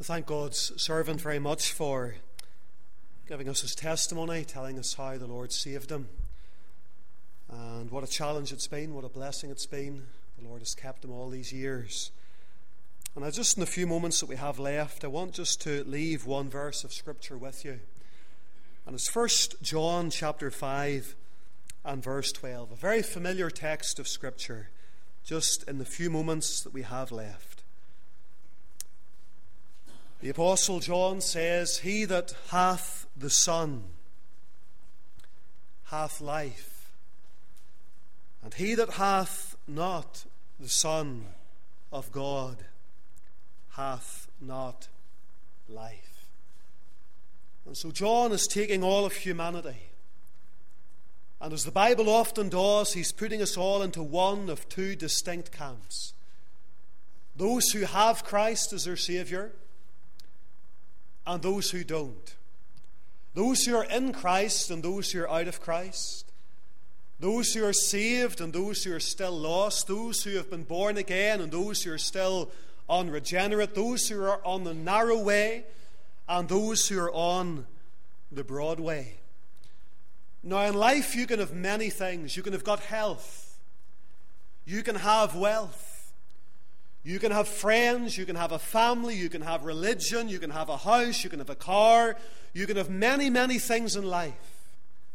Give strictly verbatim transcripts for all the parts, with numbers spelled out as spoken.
I thank God's servant very much for giving us his testimony, telling us how the Lord saved him. And what a challenge it's been, what a blessing it's been. The Lord has kept him all these years. And I just, in the few moments that we have left, I want just to leave one verse of Scripture with you. And it's First John chapter five and verse twelve. A very familiar text of Scripture, just in the few moments that we have left. The Apostle John says, "He that hath the Son hath life, and he that hath not the Son of God hath not life." And so John is taking all of humanity, and as the Bible often does, he's putting us all into one of two distinct camps. Those who have Christ as their Saviour, and those who don't. Those who are in Christ and those who are out of Christ. Those who are saved and those who are still lost. Those who have been born again and those who are still unregenerate. Those who are on the narrow way and those who are on the broad way. Now in life you can have many things. You can have got health. You can have wealth. You can have friends, you can have a family, you can have religion, you can have a house, you can have a car, you can have many, many things in life.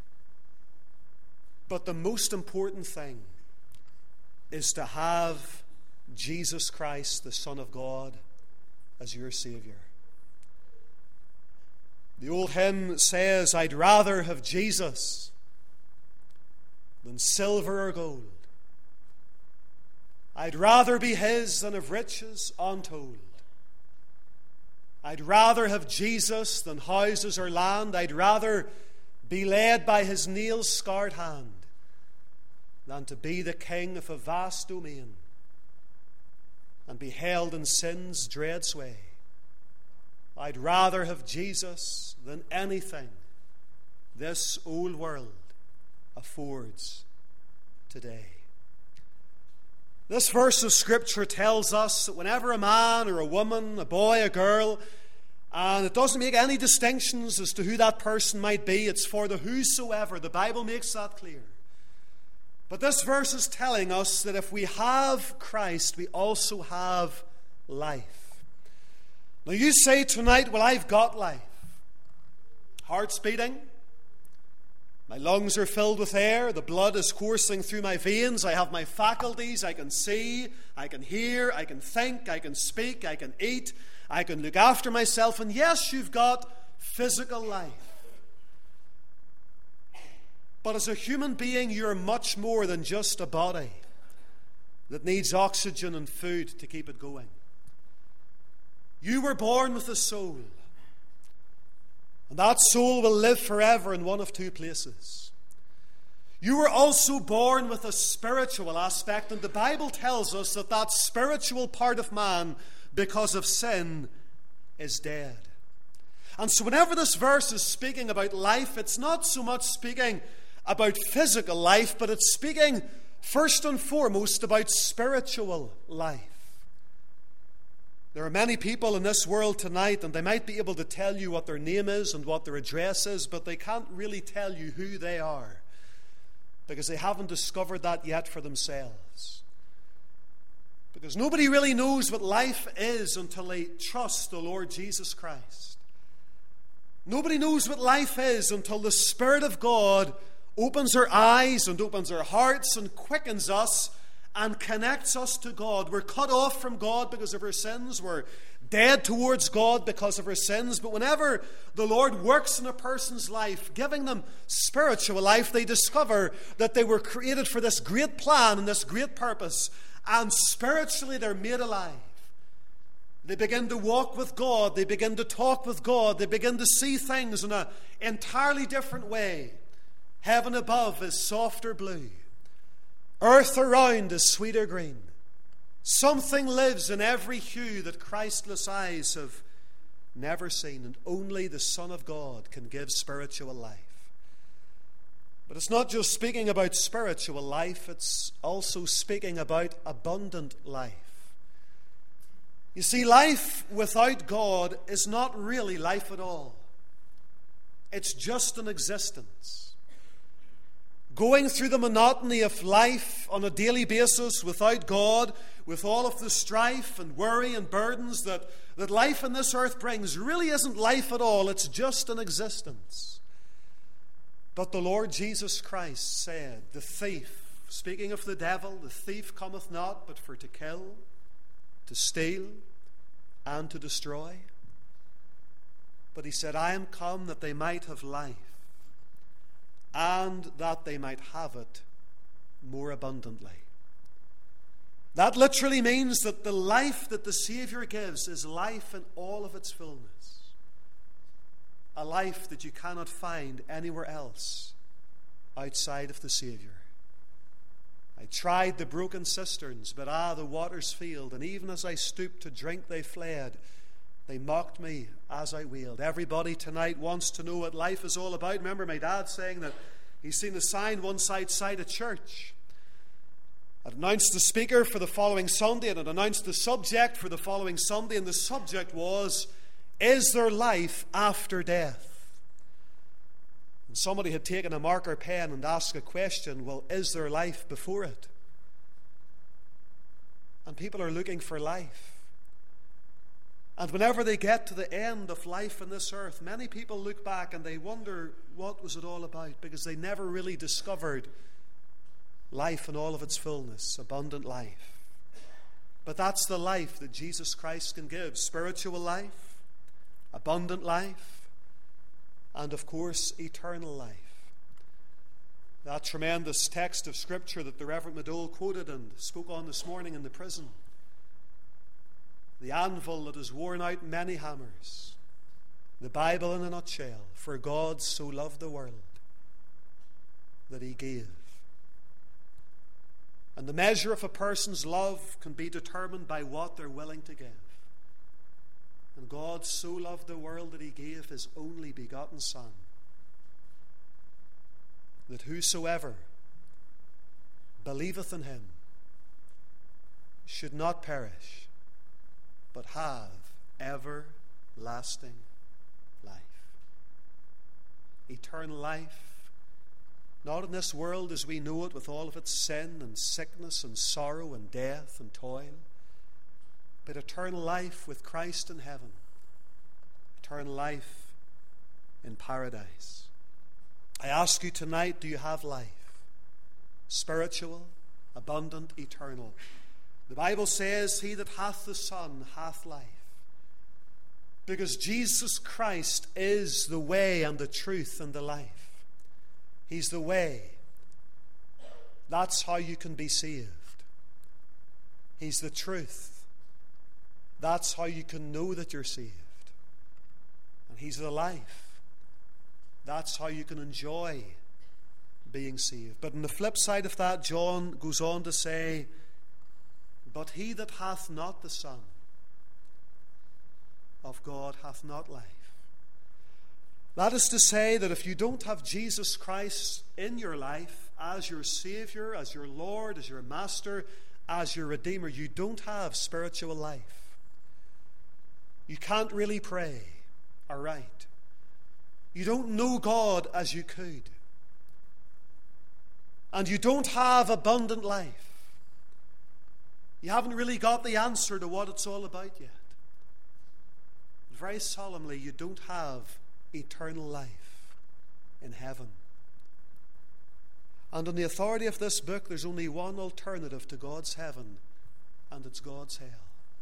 But the most important thing is to have Jesus Christ, the Son of God, as your Savior. The old hymn says, "I'd rather have Jesus than silver or gold. I'd rather be his than have riches untold. I'd rather have Jesus than houses or land. I'd rather be led by his nail-scarred hand than to be the king of a vast domain and be held in sin's dread sway. I'd rather have Jesus than anything this old world affords today." This verse of Scripture tells us that whenever a man or a woman, a boy, a girl, and it doesn't make any distinctions as to who that person might be, it's for the whosoever. The Bible makes that clear. But this verse is telling us that if we have Christ, we also have life. Now you say tonight, "Well, I've got life. Heart's beating. My lungs are filled with air. The blood is coursing through my veins. I have my faculties. I can see. I can hear. I can think. I can speak. I can eat. I can look after myself." And yes, you've got physical life. But as a human being, you're much more than just a body that needs oxygen and food to keep it going. You were born with a soul. And that soul will live forever in one of two places. You were also born with a spiritual aspect, and the Bible tells us that that spiritual part of man, because of sin, is dead. And so whenever this verse is speaking about life, it's not so much speaking about physical life, but it's speaking first and foremost about spiritual life. There are many people in this world tonight, and they might be able to tell you what their name is and what their address is, but they can't really tell you who they are because they haven't discovered that yet for themselves. Because nobody really knows what life is until they trust the Lord Jesus Christ. Nobody knows what life is until the Spirit of God opens our eyes and opens our hearts and quickens us and connects us to God. We're cut off from God because of our sins. We're dead towards God because of our sins. But whenever the Lord works in a person's life, giving them spiritual life, they discover that they were created for this great plan and this great purpose. And spiritually they're made alive. They begin to walk with God. They begin to talk with God. They begin to see things in an entirely different way. Heaven above is softer blue. Earth around is sweeter green. Something lives in every hue that Christless eyes have never seen, and only the Son of God can give spiritual life. But it's not just speaking about spiritual life, it's also speaking about abundant life. You see, life without God is not really life at all. It's just an existence. Going through the monotony of life on a daily basis without God, with all of the strife and worry and burdens that, that life on this earth brings, really isn't life at all. It's just an existence. But the Lord Jesus Christ said, the thief, speaking of the devil, the thief cometh not but for to kill, to steal, and to destroy. But he said, I am come that they might have life, and that they might have it more abundantly. That literally means that the life that the Savior gives is life in all of its fullness. A life that you cannot find anywhere else outside of the Savior. I tried the broken cisterns, but ah, the waters failed, and even as I stooped to drink, they fled. They mocked me as I wailed. Everybody tonight wants to know what life is all about. Remember my dad saying that he's seen a sign once outside a church. It announced the speaker for the following Sunday, and it announced the subject for the following Sunday, and the subject was, is there life after death? And somebody had taken a marker pen and asked a question, well, is there life before it? And people are looking for life. And whenever they get to the end of life on this earth, many people look back and they wonder, what was it all about? Because they never really discovered life in all of its fullness, abundant life. But that's the life that Jesus Christ can give. Spiritual life, abundant life, and of course, eternal life. That tremendous text of Scripture that the Reverend Madole quoted and spoke on this morning in the prison. The anvil that has worn out many hammers. The Bible in a nutshell. For God so loved the world that he gave. And the measure of a person's love can be determined by what they're willing to give. And God so loved the world that he gave his only begotten Son, that whosoever believeth in him should not perish, but have everlasting life. Eternal life, not in this world as we know it, with all of its sin and sickness and sorrow and death and toil, but eternal life with Christ in heaven. Eternal life in paradise. I ask you tonight, do you have life? Spiritual, abundant, eternal. The Bible says, he that hath the Son hath life. Because Jesus Christ is the way and the truth and the life. He's the way. That's how you can be saved. He's the truth. That's how you can know that you're saved. And he's the life. That's how you can enjoy being saved. But on the flip side of that, John goes on to say, but he that hath not the Son of God hath not life. That is to say that if you don't have Jesus Christ in your life as your Savior, as your Lord, as your Master, as your Redeemer, you don't have spiritual life. You can't really pray aright. You don't know God as you could. And you don't have abundant life. You haven't really got the answer to what it's all about yet. Very solemnly, you don't have eternal life in heaven. And on the authority of this book, there's only one alternative to God's heaven, and it's God's hell.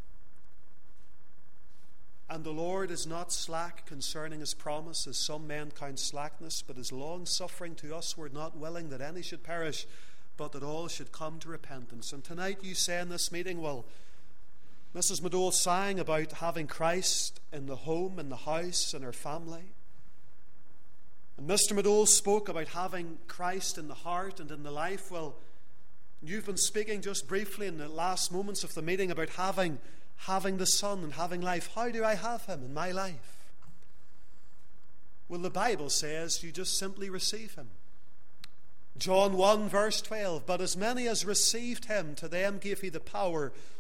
And the Lord is not slack concerning his promise, as some men count slackness, but is long-suffering to us, we're not willing that any should perish, but that all should come to repentance. And tonight you say in this meeting, well, Missus Madole sang about having Christ in the home, in the house, in her family. And Mister Madole spoke about having Christ in the heart and in the life. Well, you've been speaking just briefly in the last moments of the meeting about having, having the Son and having life. How do I have him in my life? Well, the Bible says you just simply receive him. John one verse twelve, but as many as received him, to them gave he the power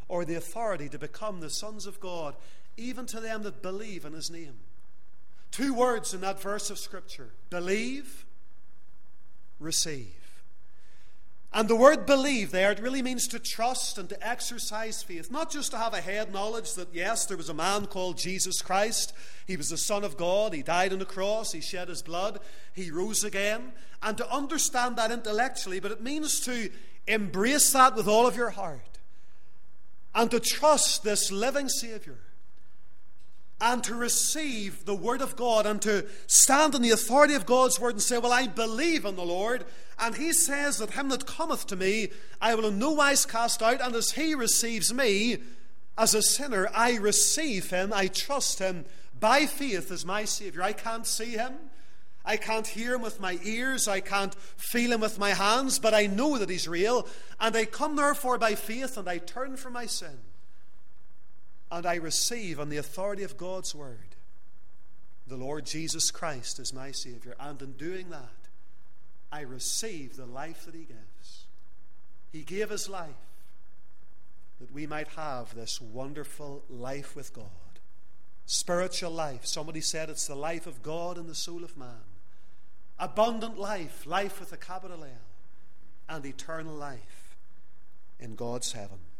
or the authority to become the sons of God, even to them that believe in his name. Two words in that verse of Scripture: believe, receive. And the word believe there, it really means to trust and to exercise faith. Not just to have a head knowledge that, yes, there was a man called Jesus Christ. He was the Son of God. He died on the cross. He shed his blood. He rose again. And to understand that intellectually, but it means to embrace that with all of your heart. And to trust this living Savior. And to receive the Word of God, and to stand in the authority of God's Word and say, well, I believe in the Lord, and he says that him that cometh to me I will in no wise cast out, and as he receives me as a sinner, I receive him, I trust him by faith as my Savior. I can't see him, I can't hear him with my ears, I can't feel him with my hands, but I know that he's real, and I come therefore by faith, and I turn from my sin. And I receive on the authority of God's Word the Lord Jesus Christ as my Savior. And in doing that, I receive the life that he gives. He gave his life that we might have this wonderful life with God. Spiritual life. Somebody said it's the life of God in the soul of man. Abundant life. Life with a capital L. And eternal life in God's heaven.